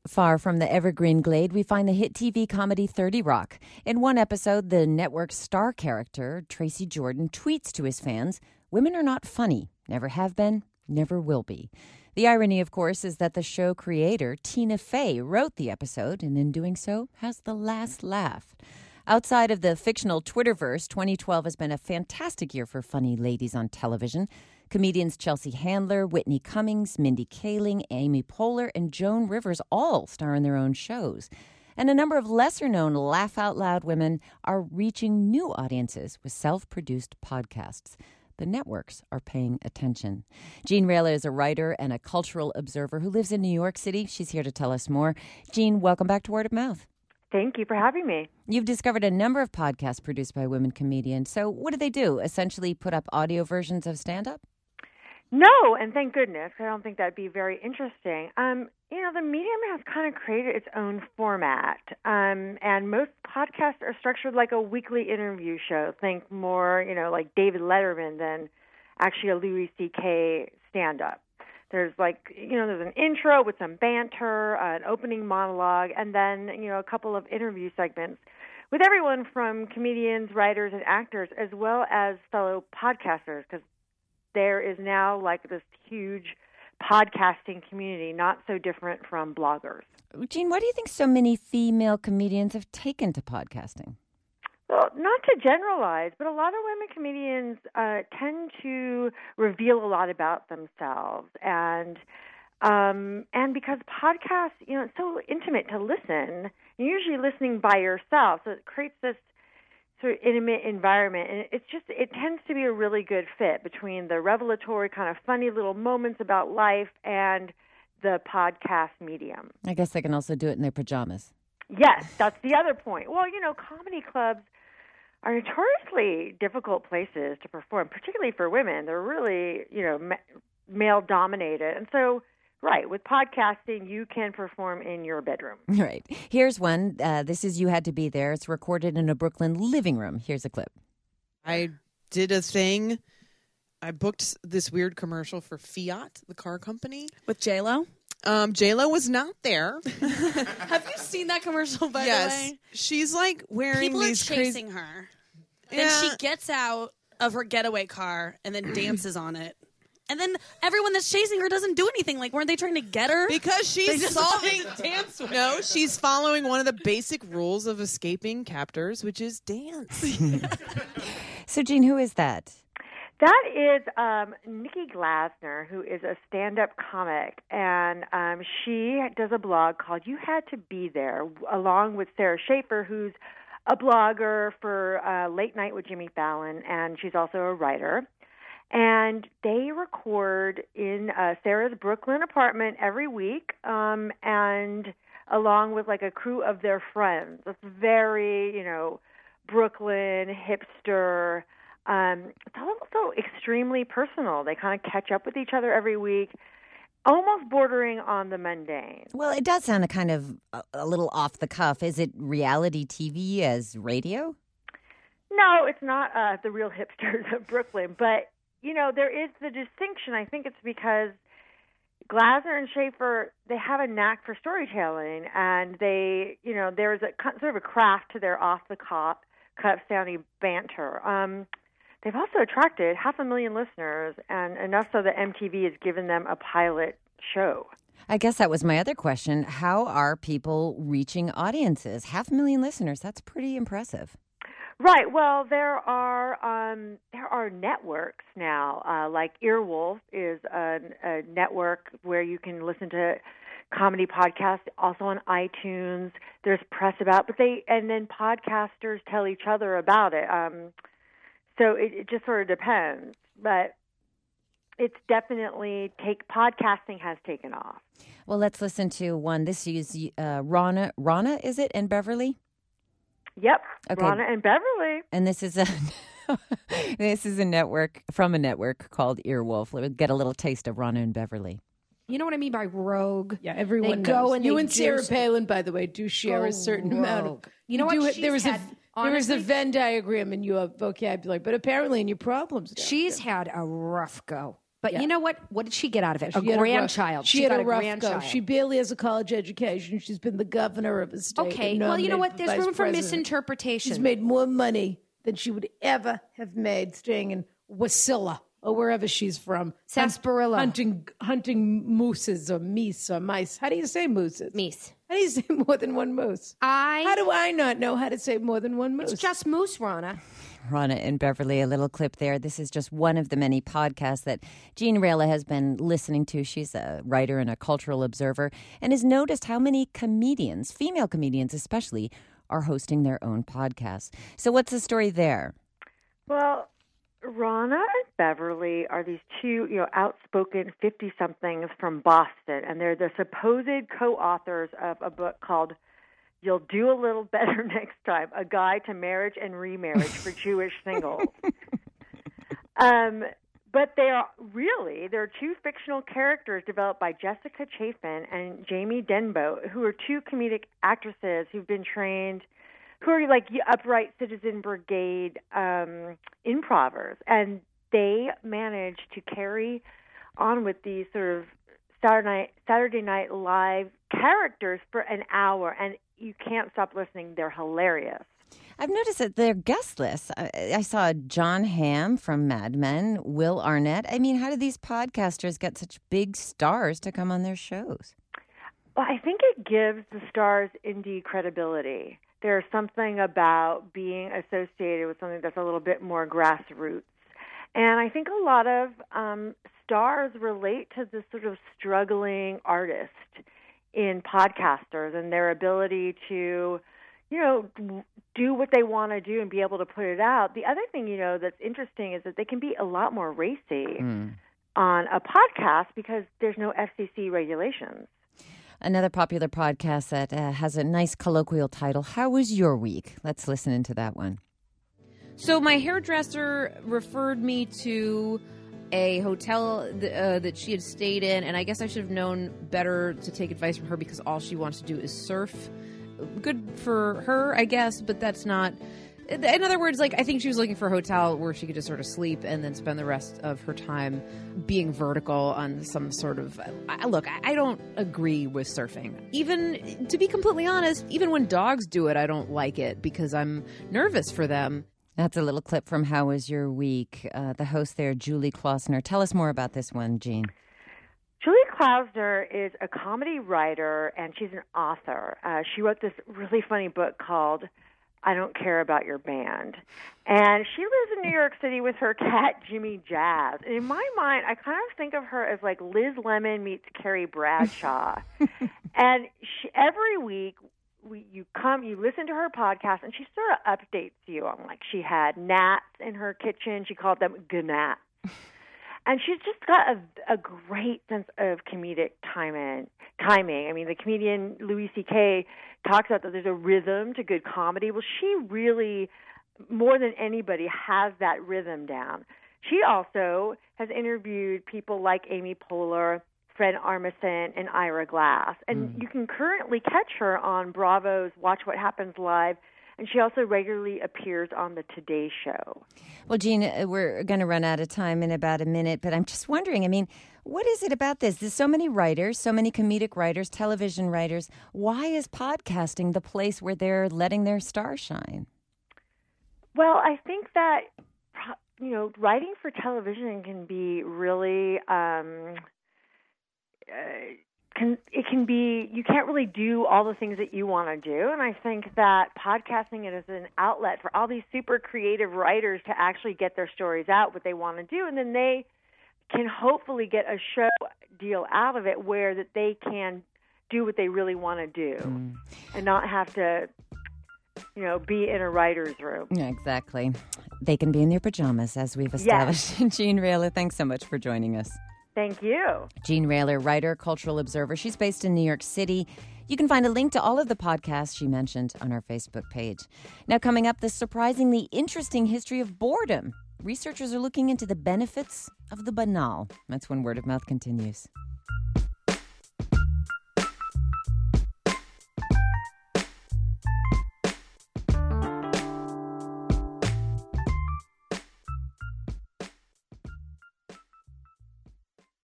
Far from the evergreen glade, we find the hit TV comedy 30 Rock. In one episode, the network's star character, Tracy Jordan, tweets to his fans, "Women are not funny, never have been, never will be." The irony, of course, is that the show creator, Tina Fey, wrote the episode and in doing so has the last laugh. Outside of the fictional Twitterverse, 2012 has been a fantastic year for funny ladies on television. Comedians Chelsea Handler, Whitney Cummings, Mindy Kaling, Amy Poehler, and Joan Rivers all star in their own shows. And a number of lesser-known laugh-out-loud women are reaching new audiences with self-produced podcasts. The networks are paying attention. Jean Rayla is a writer and a cultural observer who lives in New York City. She's here to tell us more. Jean, welcome back to Word of Mouth. Thank you for having me. You've discovered a number of podcasts produced by women comedians. So what do? Essentially put up audio versions of stand-up? No, and thank goodness. I don't think that'd be very interesting. The medium has kind of created its own format, and most podcasts are structured like a weekly interview show. Think more, like David Letterman than actually a Louis C.K. stand-up. There's there's an intro with some banter, an opening monologue, and then, a couple of interview segments with everyone from comedians, writers, and actors, as well as fellow podcasters, because there is now this huge podcasting community, not so different from bloggers. Jean, why do you think so many female comedians have taken to podcasting? Well, not to generalize, but a lot of women comedians tend to reveal a lot about themselves, and because podcasts, it's so intimate to listen. You're usually listening by yourself, so it creates this sort of intimate environment, and it tends to be a really good fit between the revelatory kind of funny little moments about life and the podcast medium. I guess they can also do it in their pajamas. Yes, that's the other point. Well, comedy clubs are notoriously difficult places to perform, particularly for women. They're really, male-dominated. And so, right, with podcasting, you can perform in your bedroom. Right. Here's one. This is You Had to Be There. It's recorded in a Brooklyn living room. Here's a clip. I did a thing. I booked this weird commercial for Fiat, the car company. With J-Lo? J-Lo was not there. Have you seen that commercial, by the way? She's wearing People these are chasing her. Then she gets out of her getaway car and then dances on it. And then everyone that's chasing her doesn't do anything. Weren't they trying to get her? Because she's solving dance with No, she's following one of the basic rules of escaping captors, which is dance. So, Jean, who is that? That is Nikki Glasner, who is a stand-up comic, and she does a blog called You Had to Be There, along with Sarah Schaefer, who's a blogger for Late Night with Jimmy Fallon, and she's also a writer. And they record in Sarah's Brooklyn apartment every week, and along with a crew of their friends. It's very, Brooklyn, hipster. It's also extremely personal. They kind of catch up with each other every week, almost bordering on the mundane. Well, it does sound a little off the cuff. Is it reality TV as radio? No, it's not the real hipsters of Brooklyn. But, there is the distinction. I think it's because Glasner and Schaefer, they have a knack for storytelling, and they, there's a sort of a craft to their off-the-cuff sounding banter. They've also attracted 500,000 listeners, and enough so that MTV has given them a pilot show. I guess that was my other question. How are people reaching audiences? 500,000 listeners, that's pretty impressive. Right. Well, there are networks now, like Earwolf is a network where you can listen to comedy podcasts, also on iTunes. There's press about, and then podcasters tell each other about it. So it just sort of depends, but it's definitely podcasting has taken off. Well, let's listen to one. This is Rana, is it, and Beverly? Yep, okay. Rana and Beverly. And this is a network from a network called Earwolf. Let's get a little taste of Rana and Beverly. You know what I mean by rogue? Yeah, everyone they go knows. And you they and Sarah Palin, by the way, do share a certain amount of. You know what? There was a Venn diagram in your vocabulary, but apparently in your problems. She's had a rough go. But you know what? What did she get out of it? A She had grandchild. She had got a rough grandchild. go. She barely has a college education. She's been the governor of a state. Okay. and Well, you know what? nominated There's vice room for president. misinterpretation. She's made more money than she would ever have made staying in Wasilla or wherever she's from. Sarsaparilla. Hunting mooses or meese or mice. How do you say mooses? Meese. How do you say more than one moose? How do I not know how to say more than one moose? It's just moose, Rana. Rana and Beverly, a little clip there. This is just one of the many podcasts that Jean Rayla has been listening to. She's a writer and a cultural observer and has noticed how many comedians, female comedians especially, are hosting their own podcasts. So what's the story there? Well, Rana and Beverly are these two, outspoken 50-somethings from Boston, and they're the supposed co-authors of a book called You'll Do a Little Better Next Time, A Guide to Marriage and Remarriage for Jewish Singles. But they're two fictional characters developed by Jessica Chafin and Jamie Denbo, who are two comedic actresses who've been trained, who are like Upright Citizen Brigade improvers. And they managed to carry on with these sort of Saturday Night Live characters for an hour, and you can't stop listening. They're hilarious. I've noticed that their guest lists. I saw John Hamm from Mad Men, Will Arnett. I mean, how do these podcasters get such big stars to come on their shows? Well, I think it gives the stars indie credibility. There's something about being associated with something that's a little bit more grassroots. And I think a lot of stars relate to this sort of struggling artist in podcasters and their ability to, do what they want to do and be able to put it out. The other thing, that's interesting is that they can be a lot more racy on a podcast because there's no FCC regulations. Another popular podcast that has a nice colloquial title, How Was Your Week? Let's listen into that one. So my hairdresser referred me to a hotel that she had stayed in, and I guess I should have known better to take advice from her because all she wants to do is surf. Good for her, I guess, but that's not... In other words, I think she was looking for a hotel where she could just sort of sleep and then spend the rest of her time being vertical on some sort of... Look, I don't agree with surfing. Even, to be completely honest, even when dogs do it, I don't like it because I'm nervous for them. That's a little clip from How Was Your Week? The host there, Julie Klausner. Tell us more about this one, Jean. Julie Klausner is a comedy writer, and she's an author. She wrote this really funny book called I Don't Care About Your Band. And she lives in New York City with her cat, Jimmy Jazz. And in my mind, I kind of think of her as like Liz Lemon meets Carrie Bradshaw. And every week, you listen to her podcast, and she sort of updates you on, she had gnats in her kitchen. She called them gnats. And she's just got a great sense of comedic timing. I mean, the comedian Louis C.K. talks about that there's a rhythm to good comedy. Well, she really, more than anybody, has that rhythm down. She also has interviewed people like Amy Poehler, Fred Armisen, and Ira Glass. And you can currently catch her on Bravo's Watch What Happens Live, and she also regularly appears on the Today Show. Well, Jean, we're going to run out of time in about a minute, but I'm just wondering, I mean, what is it about this? There's so many writers, so many comedic writers, television writers. Why is podcasting the place where they're letting their star shine? Well, I think that, writing for television can be really... it can be, you can't really do all the things that you want to do. And I think that podcasting is an outlet for all these super creative writers to actually get their stories out, what they want to do. And then they can hopefully get a show deal out of it where that they can do what they really want to do and not have to, be in a writer's room. Yeah, exactly. They can be in their pajamas, as we've established. Yes. Jean Rayla, thanks so much for joining us. Thank you. Jean Rayla, writer, cultural observer. She's based in New York City. You can find a link to all of the podcasts she mentioned on our Facebook page. Now, coming up, the surprisingly interesting history of boredom. Researchers are looking into the benefits of the banal. That's when Word of Mouth continues.